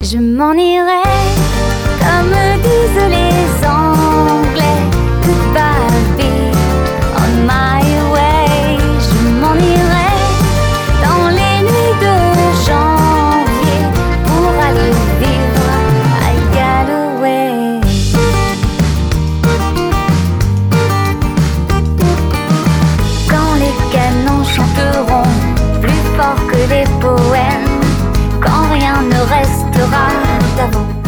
Je m'en irai, comme disent les Anglais, goodbye on my way. Je m'en irai dans les nuits de janvier pour aller vivre à Galloway. Quand les canons chanteront plus fort que les poèmes, quand rien ne restera d'avant.